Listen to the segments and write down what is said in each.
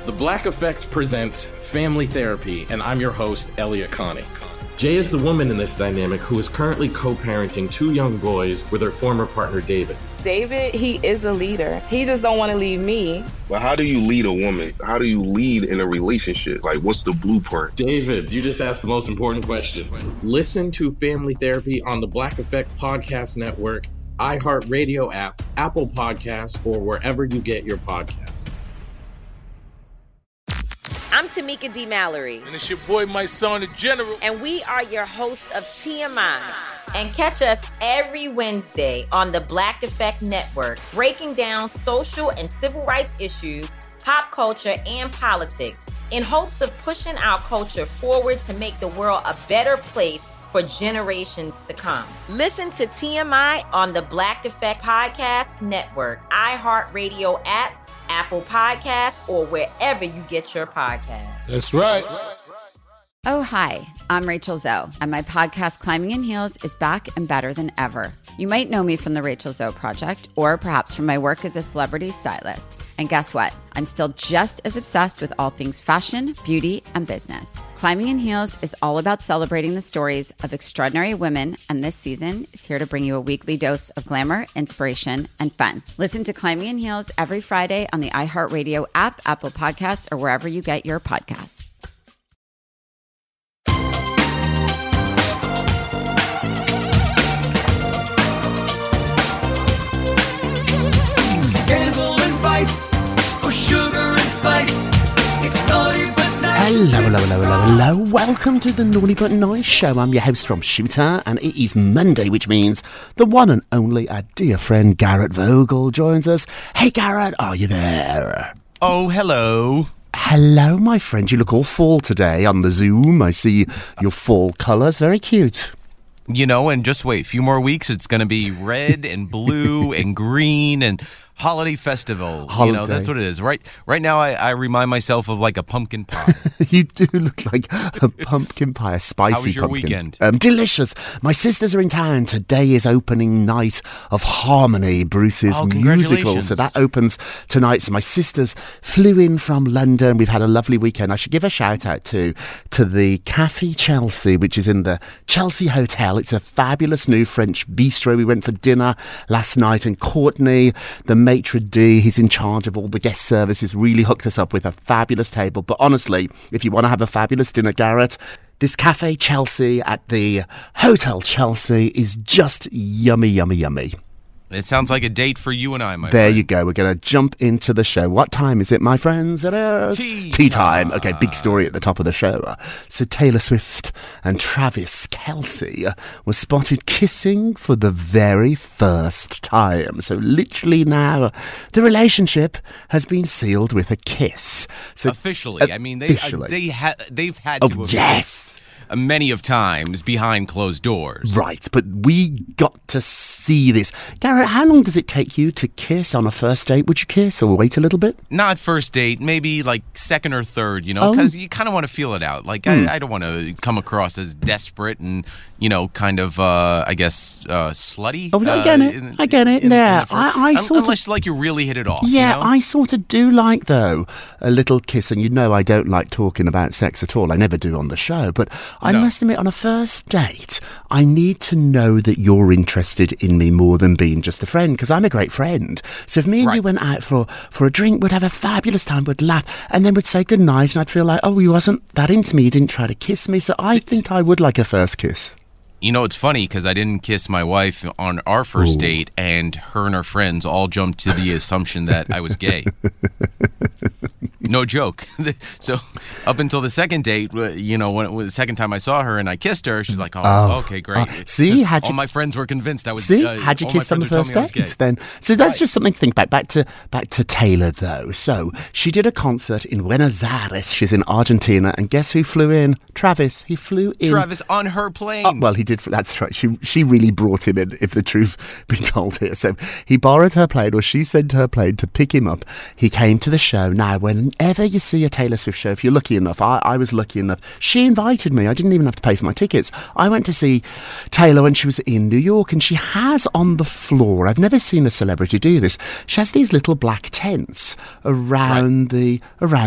The Black Effect presents Family Therapy, and I'm your host, Elliot Connie. Jay is the woman in this dynamic who is currently co-parenting 2 young boys with her former partner, David. David, he is a leader. He just don't want to leave me. But how do you lead a woman? How do you lead in a relationship? Like, what's the blueprint? David, you just asked the most important question. Listen to Family Therapy on the Black Effect Podcast Network, iHeartRadio app, Apple Podcasts, or wherever you get your podcasts. I'm Tamika D. Mallory. And it's your boy, my son, the General. And we are your hosts of TMI. And catch us every Wednesday on the Black Effect Network, breaking down social and civil rights issues, pop culture, and politics in hopes of pushing our culture forward to make the world a better place for generations to come. Listen to TMI on the Black Effect Podcast Network, iHeartRadio app, Apple Podcasts, or wherever you get your podcasts. That's right. Oh, hi, I'm Rachel Zoe, and my podcast, Climbing in Heels, is back and better than ever. You might know me from the Rachel Zoe Project, or perhaps from my work as a celebrity stylist. And guess what? I'm still just as obsessed with all things fashion, beauty, and business. Climbing in Heels is all about celebrating the stories of extraordinary women, and this season is here to bring you a weekly dose of glamour, inspiration, and fun. Listen to Climbing in Heels every Friday on the iHeartRadio app, Apple Podcasts, or wherever you get your podcasts. Scandal and vice, or sugar and spice. It's naughty but nice. Hello. Welcome to the Naughty But Nice Show. I'm your host, Rob Shooter, and it is Monday, which means the one and only our dear friend Garrett Vogel joins us. Hey, Garrett, are you there? Oh, hello. Hello, my friend. You look all fall today on the Zoom. I see your fall colours. Very cute. You know, and just wait, a few more weeks, it's going to be red and blue and green and holiday festival. Holiday. You know, that's what it is. Right now, I remind myself of like a pumpkin pie. You do look like a pumpkin pie, a spicy pumpkin. How was your weekend? Delicious. My sisters are in town. Today is opening night of Harmony, Bruce's musical. So that opens tonight. So my sisters flew in from London. We've had a lovely weekend. I should give a shout out to the Café Chelsea, which is in the Chelsea Hotel. It's a fabulous new French bistro. We went for dinner last night, and Courtney, the maitre d', he's in charge of all the guest services, really hooked us up with a fabulous table. But honestly, if you want to have a fabulous dinner, Garrett, this Café Chelsea at the Hotel Chelsea is just yummy, yummy, yummy. It sounds like a date for you and I, my friend. There you go. We're going to jump into the show. What time is it, my friends? It is tea time. Okay, big story at the top of the show. So Taylor Swift and Travis Kelce were spotted kissing for the very first time. So literally now, the relationship has been sealed with a kiss. So officially. I mean, they've had to have kissed many of times behind closed doors. Right, but we got to see this. Garrett, how long does it take you to kiss on a first date? Would you kiss or wait a little bit? Not first date, maybe like second or third, you know, because you kind of want to feel it out. Like, I don't want to come across as desperate and, you know, kind of, I guess, slutty. Oh, I get it. Yeah, I sort unless, like, you really hit it off. Yeah, you know? I sort of do like, though, a little kiss. And you know I don't like talking about sex at all. I never do on the show. But I must admit, on a first date, I need to know that you're interested in me more than being just a friend, because I'm a great friend. So if me and you went out for a drink, we'd have a fabulous time, we'd laugh, and then we'd say goodnight, and I'd feel like, oh, you wasn't that into me, you didn't try to kiss me. So I think I would like a first kiss. You know, it's funny because I didn't kiss my wife on our first date, and her and her friends all jumped to the assumption that I was gay. No joke. So up until the second date, you know, when the second time I saw her and I kissed her, she's like, oh okay, great. See, all my friends were convinced I was gay. See, had you kissed on the first date then? So that's just something to think back to Taylor, though. So she did a concert in Buenos Aires. She's in Argentina, and guess who flew in? Travis. He flew in. Travis on her plane. Oh, well, he did. That's right. She really brought him in, if the truth be told here. So he borrowed her plane, or she sent her plane to pick him up. He came to the show. Now, when whenever you see a Taylor Swift show, if you're lucky enough, I was lucky enough, she invited me. I didn't even have to pay for my tickets. I went to see Taylor when she was in New York, and she has on the floor, I've never seen a celebrity do this, she has these little black tents around the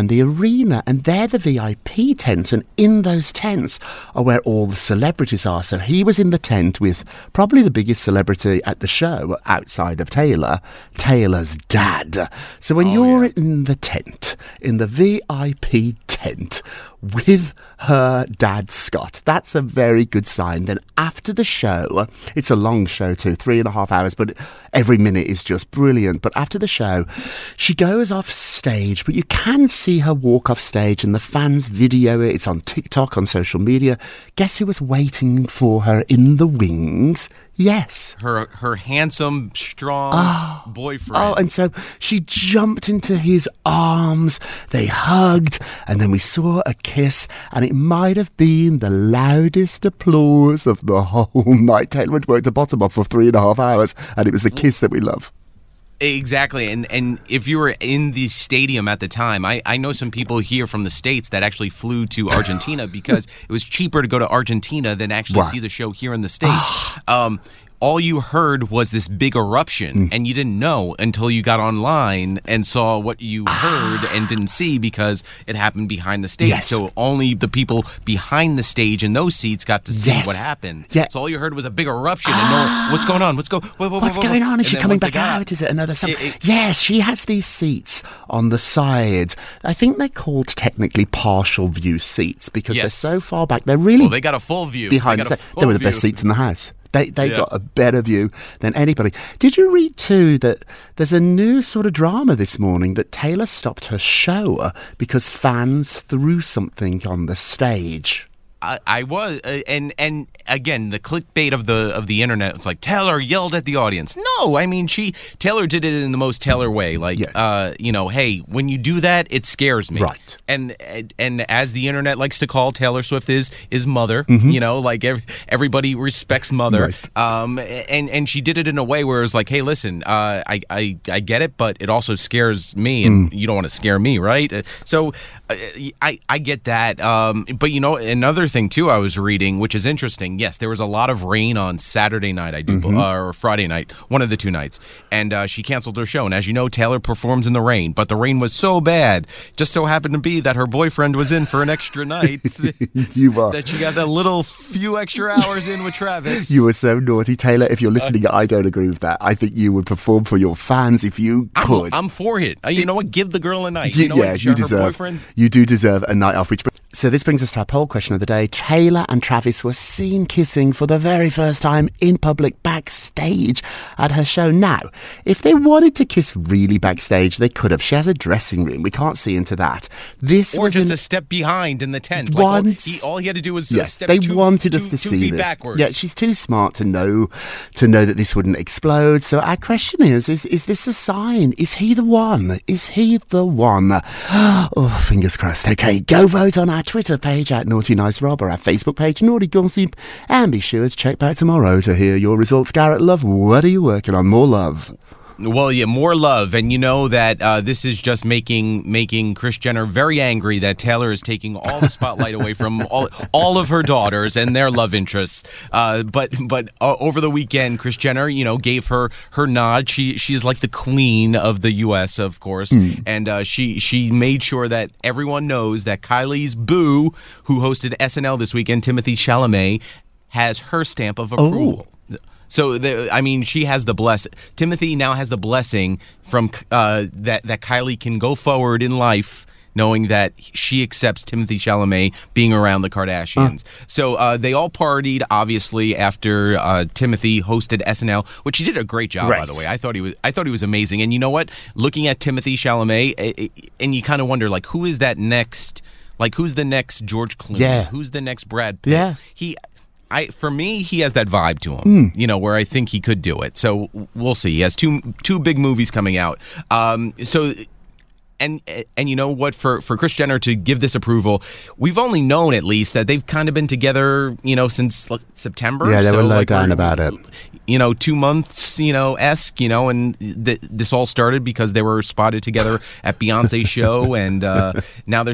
arena, and they're the VIP tents, and in those tents are where all the celebrities are. So he was in the tent with probably the biggest celebrity at the show outside of Taylor, Taylor's dad. So when you're in the tent, in the VIP tent with her dad Scott, that's a very good sign. Then after the show, it's a long show too, 3.5 hours, but every minute is just brilliant. But after the show, she goes off stage, but you can see her walk off stage and the fans video it. It's on TikTok, on social media. Guess who was waiting for her in the wings? Yes. Her handsome, strong boyfriend. Oh, and so she jumped into his arms, they hugged, and then we saw a kiss, and it might have been the loudest applause of the whole night. Taylor had worked the bottom off for 3.5 hours, and it was the kiss that we love. Exactly, and if you were in the stadium at the time, I know some people here from the States that actually flew to Argentina because it was cheaper to go to Argentina than actually see the show here in the States. All you heard was this big eruption, and you didn't know until you got online and saw what you heard and didn't see because it happened behind the stage. Yes. So only the people behind the stage in those seats got to see what happened. Yeah. So all you heard was a big eruption, and no, what's going on? What's going on? Is she coming back out? Is it another something? Yes, she has these seats on the side. I think they're called technically partial view seats because they're so far back. They're really they got a full view behind. They were the best seats in the house. They got a better view than anybody. Did you read too that there's a new sort of drama this morning that Taylor stopped her show because fans threw something on the stage? I was, and again, the clickbait of the internet. It's like Taylor yelled at the audience. No, I mean Taylor did it in the most Taylor way. Like, hey, when you do that, it scares me. Right. And as the internet likes to call Taylor Swift is mother. You know, like everybody respects mother. Right. And she did it in a way where it's like, hey, listen, I get it, but it also scares me, and you don't want to scare me, right? So I get that. But you know, another thing too I was reading, which is interesting. Yes, there was a lot of rain on Saturday night, or Friday night, one of the two nights, and she canceled her show. And as you know, Taylor performs in the rain, but the rain was so bad, just so happened to be that her boyfriend was in for an extra night. That she got that little few extra hours in with Travis. You were so naughty, Taylor. If you're listening, I don't agree with that. I think you would perform for your fans if you could. I'm for it. You know what? Give the girl a night. You do deserve a night off. So this brings us to our poll question of the day. Taylor and Travis were seen kissing for the very first time in public backstage at her show. Now, if they wanted to kiss really backstage, they could have. She has a dressing room. We can't see into that. Or just a step behind in the tent. All he had to do was step they wanted us to see this. Backwards. Yeah, she's too smart to know that this wouldn't explode. So our question is this a sign? Is he the one? Is he the one? Oh, fingers crossed. Okay, go vote on our Twitter page at Naughty Nice Rob, or our Facebook page Naughty Gossip, and be sure to check back tomorrow to hear your results. Garrett Love, what are you working on? More love? Well, yeah, more love, and you know that this is just making Kris Jenner very angry that Taylor is taking all the spotlight away from all of her daughters and their love interests. But over the weekend, Kris Jenner, gave her nod. She is like the queen of the U.S., of course, and she made sure that everyone knows that Kylie's boo, who hosted SNL this weekend, Timothée Chalamet, has her stamp of approval. So, she has the blessing. Timothy now has the blessing from that Kylie can go forward in life knowing that she accepts Timothée Chalamet being around the Kardashians. So they all partied, obviously, after Timothy hosted SNL, which he did a great job, by the way. I thought he was amazing. And you know what? Looking at Timothée Chalamet, and you kind of wonder, like, who is that next? Like, who's the next George Clooney? Yeah. Who's the next Brad Pitt? Yeah. For me, he has that vibe to him, where I think he could do it. So we'll see. He has two big movies coming out. And you know what? For Kris Jenner to give this approval, we've only known at least that they've kind of been together, since September. Yeah, they were low down about it. 2 months, esque, and this all started because they were spotted together at Beyonce's show, and now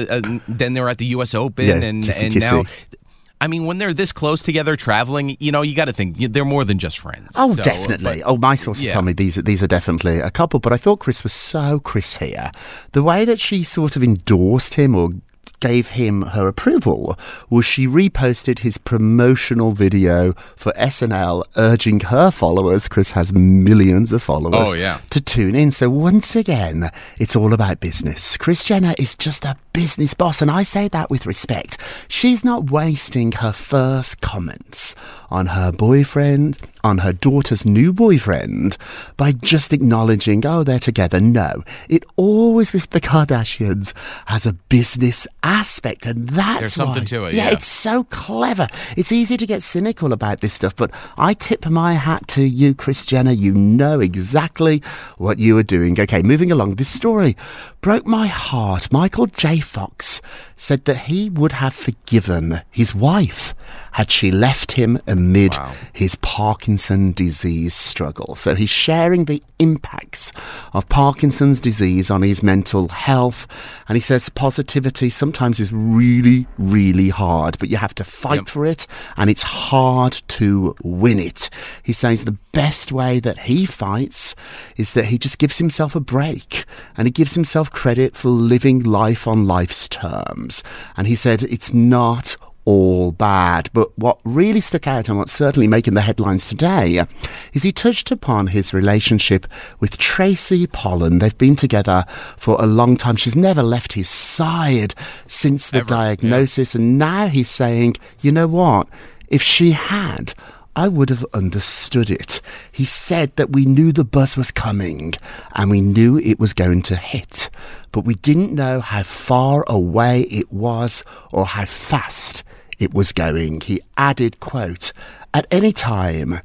then they're at the U.S. Open, and now. I mean, when they're this close together traveling, you got to think they're more than just friends. Oh, so, definitely. My sources tell me these are definitely a couple. But I thought Chris was so Chris here. The way that she sort of endorsed him or gave him her approval was she reposted his promotional video for SNL urging her followers, Chris has millions of followers, to tune in. So once again, it's all about business. Kris Jenner is just a business boss, and I say that with respect. She's not wasting her first comments on her boyfriend, on her daughter's new boyfriend, by just acknowledging, they're together. No, it always with the Kardashians has a business aspect, and that's there's something to it. Yeah, it's so clever. It's easy to get cynical about this stuff, but I tip my hat to you, Kris Jenner. You know exactly what you are doing. Okay, moving along. This story broke my heart. Michael J. Fox said that he would have forgiven his wife had she left him amid his Parkinson's disease struggle. So he's sharing the impacts of Parkinson's disease on his mental health. And he says positivity sometimes is really, really hard, but you have to fight for it, and it's hard to win it. He says the best way that he fights is that he just gives himself a break, and he gives himself credit for living life on life's terms. And he said it's not all bad. But what really stuck out and what's certainly making the headlines today is he touched upon his relationship with Tracy Pollan. They've been together for a long time. She's never left his side since the diagnosis. And now he's saying, you know what? If she had, I would have understood it. He said that we knew the buzz was coming and we knew it was going to hit, but we didn't know how far away it was or how fast it was going. He added, quote, at any time,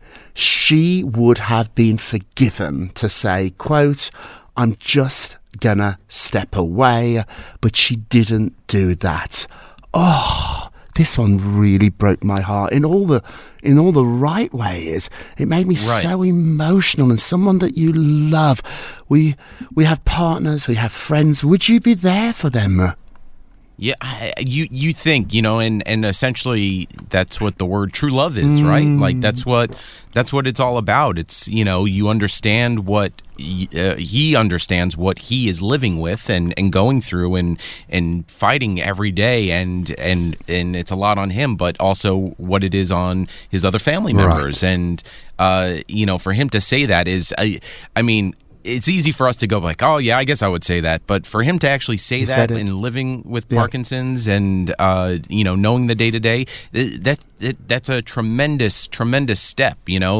she would have been forgiven to say, quote, I'm just gonna step away, but she didn't do that. Oh, this one really broke my heart in all the right ways. It made me so emotional, and someone that you love. We have partners, we have friends. Would you be there for them? Yeah, you think, and essentially that's what the word true love is, right? Like that's what it's all about. It's, you understand what he understands what he is living with and going through and fighting every day, and it's a lot on him, but also what it is on his other family members. And for him to say that is, I mean, it's easy for us to go like, oh yeah, I guess I would say that, but for him to actually say that and living with Parkinson's and knowing the day to day, that's a tremendous step,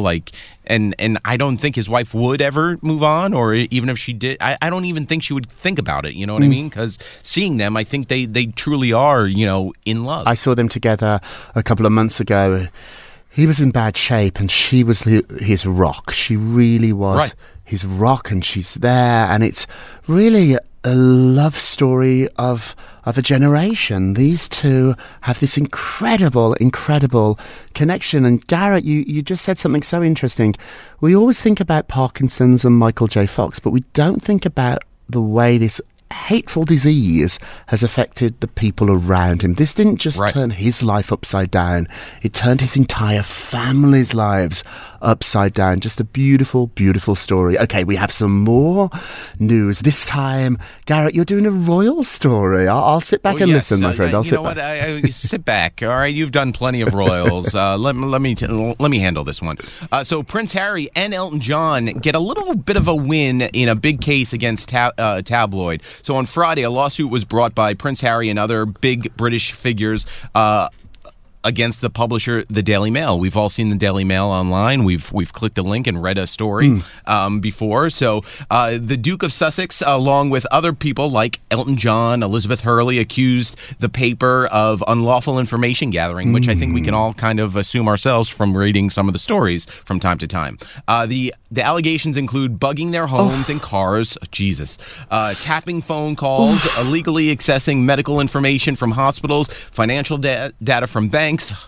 and I don't think his wife would ever move on, or even if she did, I don't even think she would think about it. You know what I mean? Because seeing them, I think they truly are in love. I saw them together a couple of months ago. He was in bad shape, and she was his rock. She really was his rock, and she's there, and it's really a love story of a generation. These two have this incredible connection. And Garrett, you just said something so interesting. We always think about Parkinson's and Michael J. Fox, but we don't think about the way this hateful disease has affected the people around him. This didn't just turn his life upside down, it turned his entire family's lives upside down. Just a beautiful story. Okay, we have some more news. This time, Garrett, you're doing a royal story. I'll sit back and listen, my friend. I'll sit back. I sit back. All right, you've done plenty of royals. Let me handle this one. So Prince Harry and Elton John get a little bit of a win in a big case against tabloid. So on Friday, a lawsuit was brought by Prince Harry and other big British figures against the publisher, the Daily Mail. We've all seen the Daily Mail online. We've clicked a link and read a story before. So the Duke of Sussex, along with other people like Elton John, Elizabeth Hurley, accused the paper of unlawful information gathering, which I think we can all kind of assume ourselves from reading some of the stories from time to time. The allegations include bugging their homes and cars, tapping phone calls, illegally accessing medical information from hospitals, financial data from banks. Wow.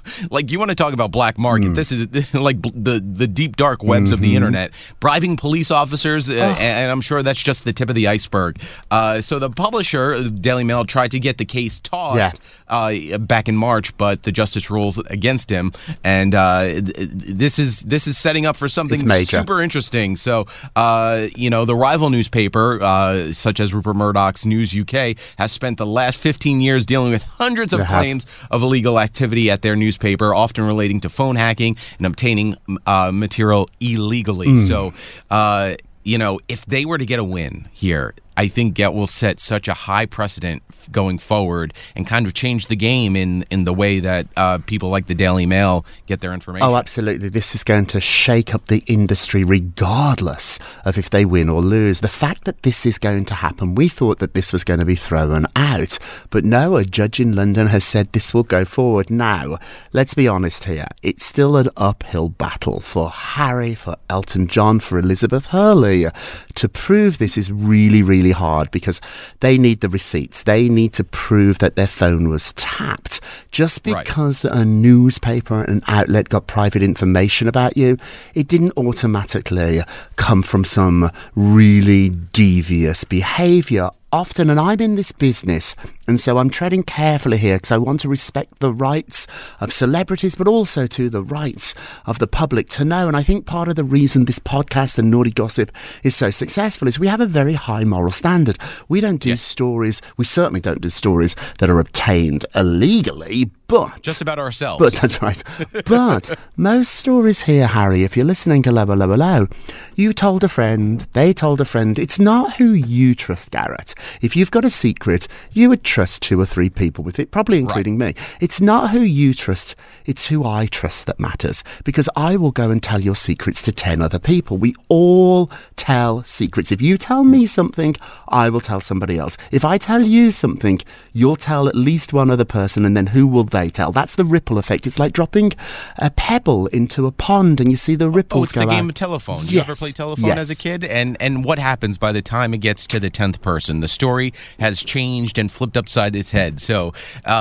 like, you want to talk about black market. This is like the deep, dark webs of the internet. Bribing police officers, and I'm sure that's just the tip of the iceberg. So the publisher, Daily Mail, tried to get the case tossed back in March, but the justice rules against him. And this is setting up for something super interesting. So, the rival newspaper, such as Rupert Murdoch's News UK, has spent the last 15 years dealing with hundreds of claims of illegal activity at their newspaper, often relating to phone hacking and obtaining material illegally. So, if they were to get a win here, I think that will set such a high precedent going forward and kind of change the game in the way that people like the Daily Mail get their information. Oh, absolutely. This is going to shake up the industry regardless of if they win or lose. The fact that this is going to happen, we thought that this was going to be thrown out. But no, a judge in London has said this will go forward. Now, let's be honest here. It's still an uphill battle for Harry, for Elton John, for Elizabeth Hurley. To prove this is really, really hard because they need the receipts. They need to prove that their phone was tapped. Just because a newspaper, an outlet got private information about you, it didn't automatically come from some really devious behaviour. Often, and I'm in this business, and so I'm treading carefully here because I want to respect the rights of celebrities, but also to the rights of the public to know. And I think part of the reason this podcast and Naughty Gossip is so successful is we have a very high moral standard. We don't do stories, we certainly don't do stories that are obtained illegally, but... just about ourselves. But that's right. But most stories here, Harry, if you're listening to Low, you told a friend, they told a friend. It's not who you trust, Garrett. If you've got a secret, you would trust 2 or 3 people with it, probably including me. It's not who you trust, it's who I trust that matters, because I will go and tell your secrets to 10 other people. We all tell secrets. If you tell me something, I will tell somebody else. If I tell you something, you'll tell at least one other person, and then who will they tell? That's the ripple effect. It's like dropping a pebble into a pond and you see the ripples go out. It's the game of telephone. You ever play telephone as a kid? And what happens by the time it gets to the 10th person? The story has changed and flipped upside its head. So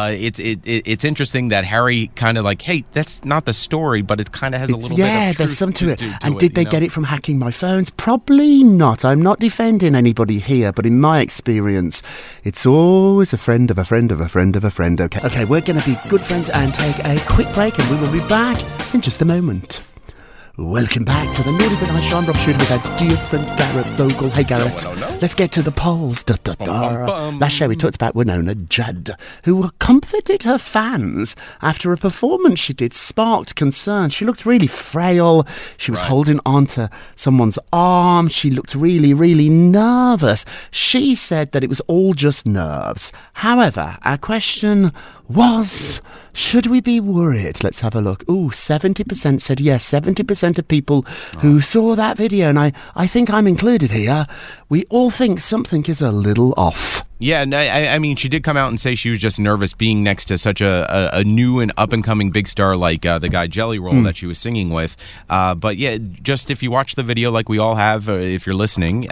it's interesting that Harry kind of like, hey, that's not the story, but it kind of has a little bit of truth. There's some to it. And did they get it from hacking my phones? Probably not. I'm not defending anybody here, but in my experience, it's always a friend of a friend of a friend of a friend. Okay, we're going to be good friends and take a quick break, and we will be back in just a moment. Welcome back to the Naughty But Nice Show. I'm Rob Shuter with our dear friend Garrett Vogel. Hey Garrett, let's get to the polls. Last show we talked about Winona Judd, who comforted her fans after a performance she did sparked concern. She looked really frail. She was holding on to someone's arm. She looked really, really nervous. She said that it was all just nerves. However, our question was, should we be worried? Let's have a look. 70% said yes. 70% of people who saw that video, and I think I'm included here, we all think something is a little off. Yeah, no, I mean, she did come out and say she was just nervous being next to such a new and up-and-coming big star like the guy Jelly Roll that she was singing with. But yeah, just if you watch the video like we all have, if you're listening,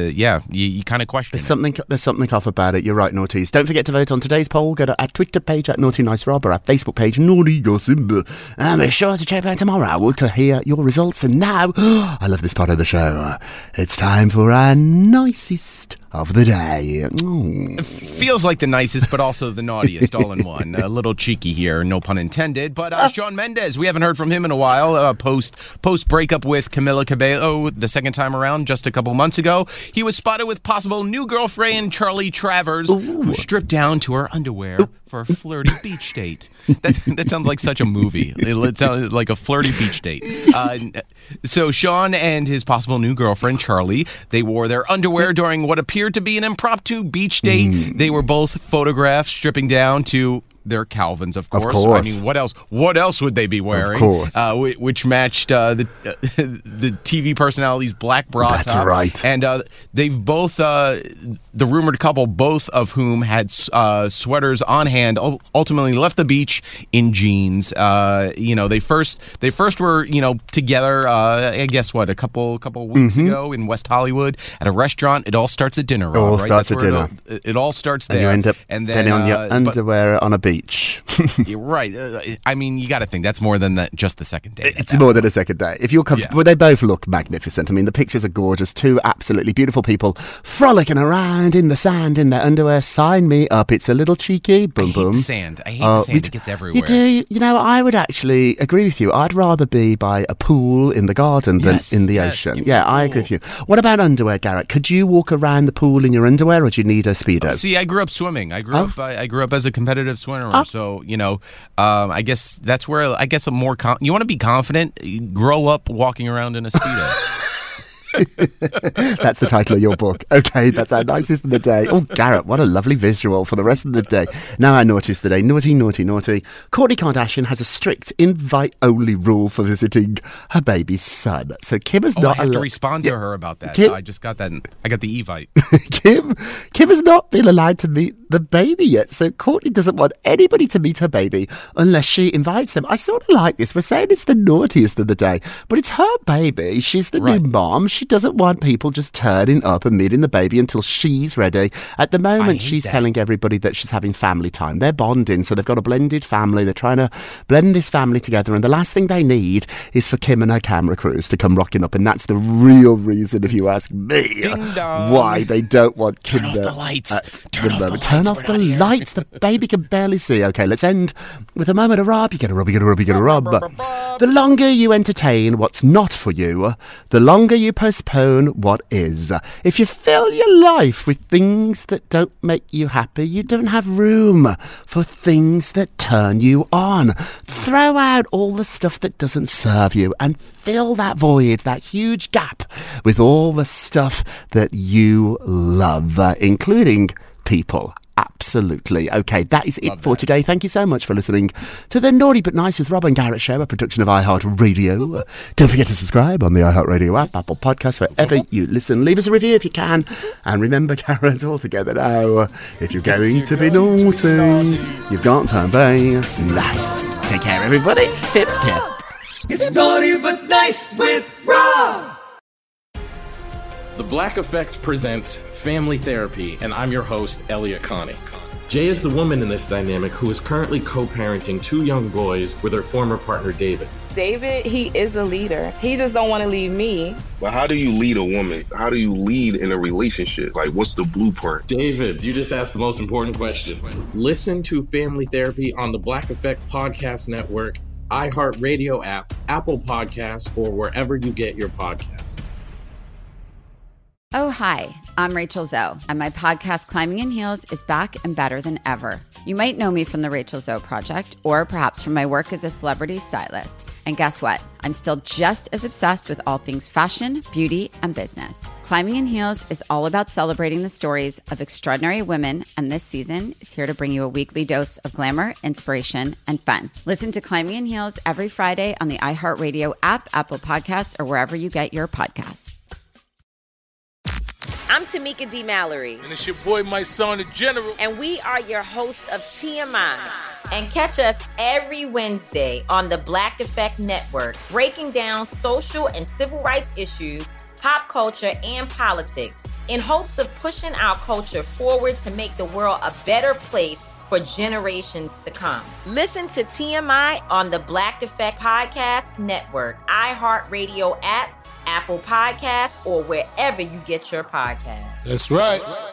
you kind of question it. There's something off about it. You're right, Naughties. Don't forget to vote on today's poll. Go to our Twitter page at Naughty Nice Rob or our Facebook page, Naughty Gossip. And be sure to check out tomorrow to hear your results. And now, I love this part of the show. It's time for our nicest of the day. It feels like the nicest, but also the naughtiest, all in one. A little cheeky here, no pun intended. But Shawn Mendes, we haven't heard from him in a while. Post breakup with Camila Cabello the second time around, just a couple months ago, he was spotted with possible new girlfriend Charlie Travers, who stripped down to her underwear for a flirty beach date. That sounds like such a movie. It sounds like a flirty beach date. So Shawn and his possible new girlfriend Charlie, they wore their underwear during what appeared to be an impromptu beach date. They were both photographed stripping down to their Calvins, of course. I mean, what else would they be wearing? Of course. Which matched the TV personality's black bra top. That's right. And they've both the rumored couple, both of whom had sweaters on hand, ultimately left the beach in jeans. They first were together. I guess what, a couple weeks ago in West Hollywood at a restaurant. It all starts at dinner. Rob, right? Starts at dinner. It all starts there. And you end up then on your underwear on a beach. Right. I mean, you got to think that's more than just the second date. It's more than a second date. If you're comfortable, well, they both look magnificent. I mean, the pictures are gorgeous. Two absolutely beautiful people frolicking around in the sand in their underwear. Sign me up. It's a little cheeky. Boom, boom. I hate the sand. It gets everywhere. You do. I would actually agree with you. I'd rather be by a pool in the garden than in the ocean. Yeah, I agree with you. What about underwear, Garrett? Could you walk around the pool in your underwear, or do you need a Speedo? See, I grew up swimming. I grew up as a competitive swimmer. So, I guess that's where I'm more you want to be confident, grow up walking around in a Speedo. That's the title of your book. Okay, that's our nicest of the day. Oh, Garrett, what a lovely visual for the rest of the day. Now our naughtiest of the day. Naughty, naughty, naughty. Kourtney Kardashian has a strict invite-only rule for visiting her baby's son. So Kim is not... I have to respond to her about that. I just got that. I got the Evite. Kim has not been allowed to meet the baby yet. So Kourtney doesn't want anybody to meet her baby unless she invites them. I sort of like this. We're saying it's the naughtiest of the day, but it's her baby. She's the new mom. She doesn't want people just turning up and meeting the baby until she's ready. At the moment, she's telling everybody that she's having family time. They're bonding, so they've got a blended family. They're trying to blend this family together, and the last thing they need is for Kim and her camera crews to come rocking up, and that's the real reason, if you ask me, why they don't want Kim. Turn off the lights. Turn off the lights. The baby can barely see. Okay, let's end with a moment of rub. You get a rub, you get a rub, you get a rub. The longer you entertain what's not for you, the longer you postpone what is. If you fill your life with things that don't make you happy, you don't have room for things that turn you on. Throw out all the stuff that doesn't serve you and fill that void, that huge gap, with all the stuff that you love, including people. Absolutely. Okay, that is it for today. Thank you so much for listening to the Naughty But Nice with Rob and Garrett show, a production of iHeartRadio. Don't forget to subscribe on the iHeartRadio app, Apple Podcasts, wherever you listen. Leave us a review if you can. And remember, Garrett, all together now, if you're going to be naughty, you've got to be nice. Take care, everybody. Hip, hip. It's Naughty But Nice with Rob. The Black Effect presents Family Therapy, and I'm your host, Elliot Connie. Jay is the woman in this dynamic who is currently co-parenting two young boys with her former partner, David. David, he is a leader. He just don't want to leave me. But how do you lead a woman? How do you lead in a relationship? Like, what's the blueprint? David, you just asked the most important question. Listen to Family Therapy on the Black Effect Podcast Network, iHeartRadio app, Apple Podcasts, or wherever you get your podcasts. Oh, hi, I'm Rachel Zoe, and my podcast, Climbing in Heels, is back and better than ever. You might know me from the Rachel Zoe Project, or perhaps from my work as a celebrity stylist. And guess what? I'm still just as obsessed with all things fashion, beauty, and business. Climbing in Heels is all about celebrating the stories of extraordinary women, and this season is here to bring you a weekly dose of glamour, inspiration, and fun. Listen to Climbing in Heels every Friday on the iHeartRadio app, Apple Podcasts, or wherever you get your podcasts. I'm Tamika D. Mallory. And it's your boy, my son, the General. And we are your hosts of TMI. And catch us every Wednesday on the Black Effect Network, breaking down social and civil rights issues, pop culture, and politics in hopes of pushing our culture forward to make the world a better place for generations to come. Listen to TMI on the Black Effect Podcast Network, iHeartRadio app, Apple Podcasts, or wherever you get your podcasts. That's right.